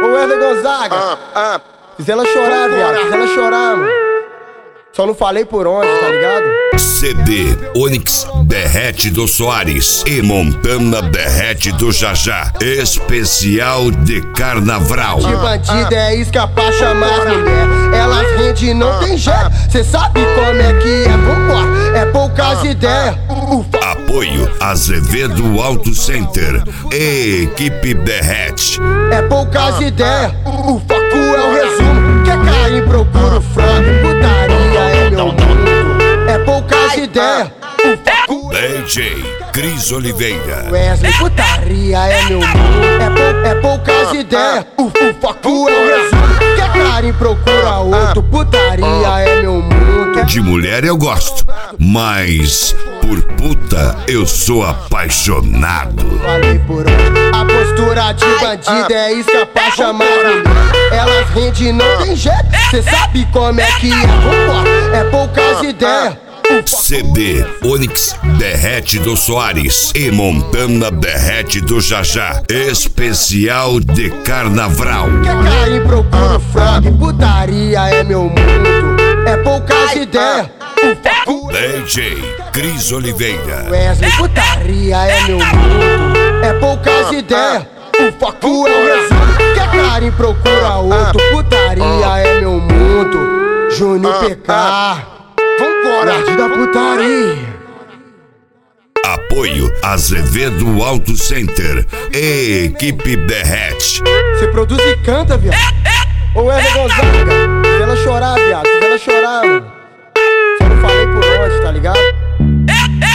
Wesley Gonzaga. Fiz ela chorar, viado. Fiz ela chorar, mano. Só não falei por onde, tá ligado? CD Onyx Derrete do Soares e Montana Derrete do Jajá. Especial de Carnaval. De bandida é escapar, chamar as mulher. Elas rendem, não tem jeito. Cê sabe como é que é, vambora. É poucas ideias. Apoio Azevedo Auto Center e Equipe Derrete. É poucas ideias. O foco é o resumo. Quer cair, procura o frango. Putaria é meu mundo. É poucas ideias. O foco DJ Cris Oliveira. Wesley, putaria é meu mundo. É poucas ideias. O foco é o resumo. Quer cair, procura outro. Putaria é meu mundo. De mulher eu gosto, mas por puta eu sou apaixonado. Falei por onde? A postura de bandida é escapar, chamar as mulher. Elas rendem, não tem jeito. Cê sabe como é que é, vambora. É poucas ideias. CD Onyx Derrete do Soares e Montana Derrete do Jajá. Especial de Carnaval. Quer cair, procura o frango. Putaria é meu mundo. É poucas ideias. O foco DJ Cris Oliveira. Wesley, putaria é meu mundo. É poucas ideias. O foco é o resumo. Quer cair, procura outro. Putaria é meu mundo. Júnior PK. Vambora, da putaria. Apoio Azevedo Auto Center e Equipe Derrete. Cê produz e canta, viado. Ô Wesley Gonzaga, fiz ela chorar, viado. Fiz ela chorar, mano. Só não falei por onde, tá ligado?